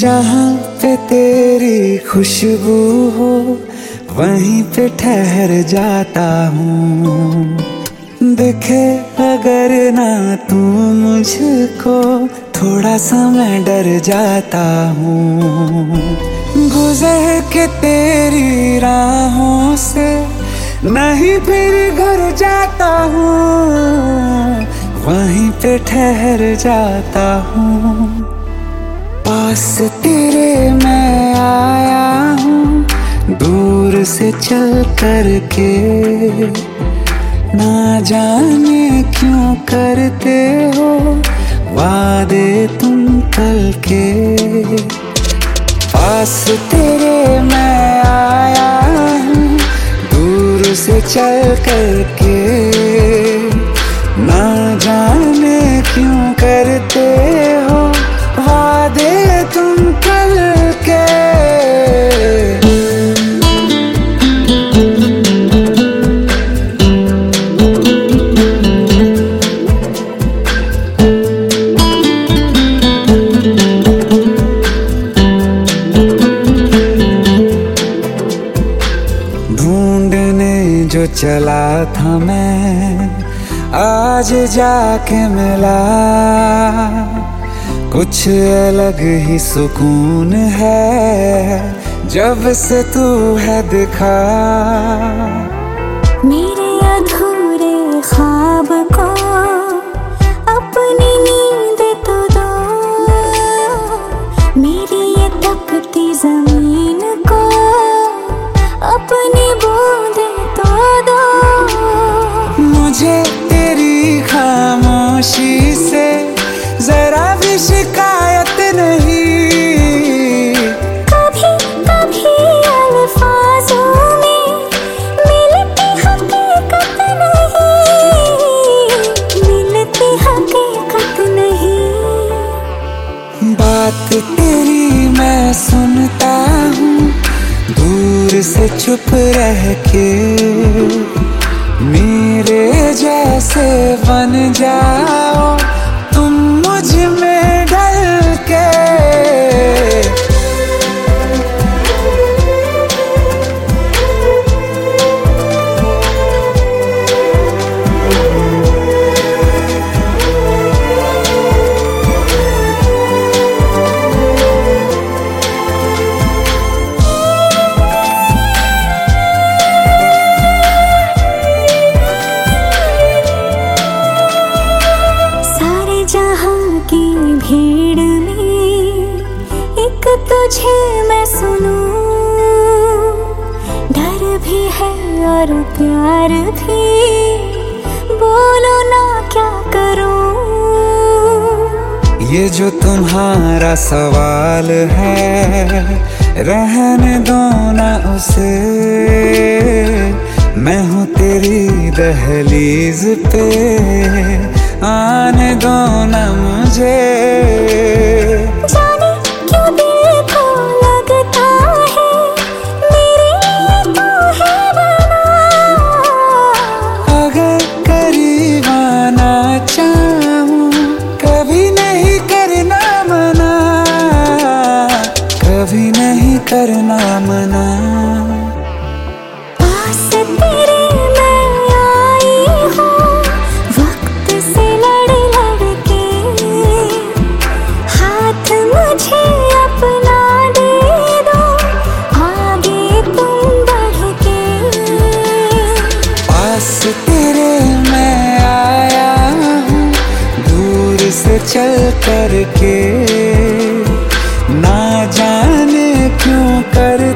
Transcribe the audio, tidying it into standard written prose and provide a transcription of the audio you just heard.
जहाँ पे तेरी खुशबू हो वहीं पे ठहर जाता हूँ। दिखे अगर ना तू मुझको थोड़ा सा मैं डर जाता हूँ। गुजर के तेरी राहों से नहीं फिर घर जाता हूँ, वहीं पे ठहर जाता हूँ। पास तेरे मैं आया हूँ, दूर से चल कर के, ना जाने क्यों करते हो वादे तुम कल के। पास तेरे मैं आया हूँ, दूर से चल कर के, ना जाने क्यों करते हो वादे तुम कल के। ढूंढने जो चला था मैं आज जाके मिला, कुछ अलग ही सुकून है जब से तू है दिखा। मेरे अधूरे ख्वाब को अपनी नींद तो दो, मेरी ये तपती जमीन को अपनी बूंदें तो दो। मुझे तेरी खामोशी से जरा भी शिकायत नहीं, कभी कभी अल्फाजों में मिलती हकीकत नहीं, मिलती हकीकत नहीं। बात तेरी मैं सुनता हूँ दूर से चुप रह के, मेरे जैसे बन जाओ तुम मुझ में ढल के। भीड़ में एक तुझे मैं सुनूं, डर भी है और प्यार भी, बोलो ना क्या करूं। ये जो तुम्हारा सवाल है रहने दो ना उसे, मैं हूँ तेरी दहलीज पे आने दो ना मुझे। जाने क्यों दिल को लगता है मेरे लिए तू है बना, अगर करीब आना चाहूं कभी नहीं करना मना, कभी नहीं करना मना। पास तेरे मैं आई हूँ वक्त से लड़ लड़ के, हाथ मुझे अपना दे दो आगे तुम बढ़ के। पास तेरे मैं आया हूँ दूर से चल कर के, ना जाने क्यों कर